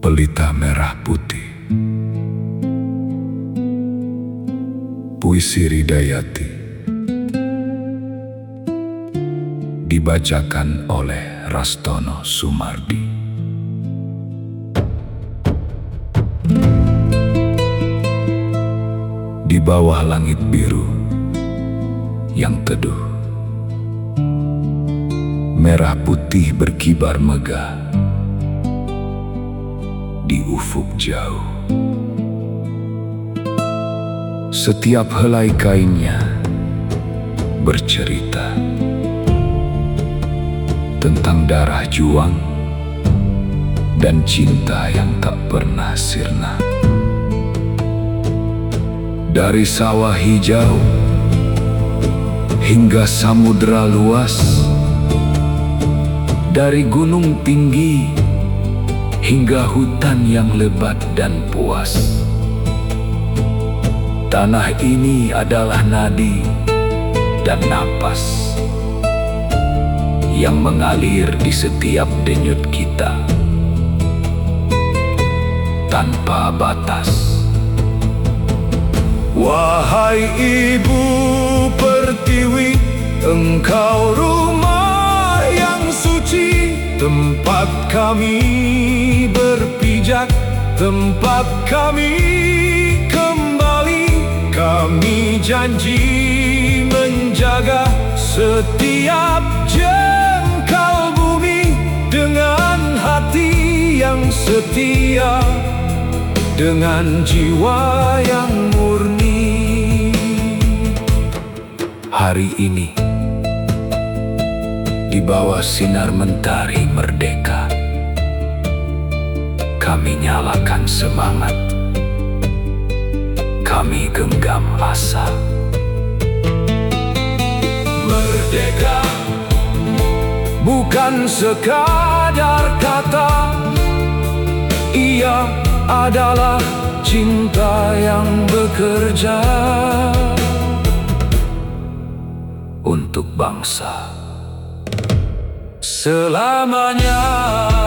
Pelita Merah Putih. Puisi Ridayati. Dibacakan oleh Rastono Sumardi. Di bawah langit biru yang teduh, merah putih berkibar megah di ufuk jauh. Setiap helai kainnya bercerita tentang darah juang dan cinta yang tak pernah sirna. Dari sawah hijau hingga samudera luas, dari gunung tinggi hingga hutan yang lebat dan puas. Tanah ini adalah nadi dan napas yang mengalir di setiap denyut kita tanpa batas. Wahai Ibu Pertiwi, engkau rumah yang suci, tempat kami berpijak, tempat kami kembali. Kami janji menjaga setiap jengkal bumi dengan hati yang setia, dengan jiwa yang murni. Hari ini, di bawah sinar mentari merdeka, kami nyalakan semangat, kami genggam asa. Merdeka bukan sekadar kata, ia adalah cinta yang bekerja untuk bangsa selamanya.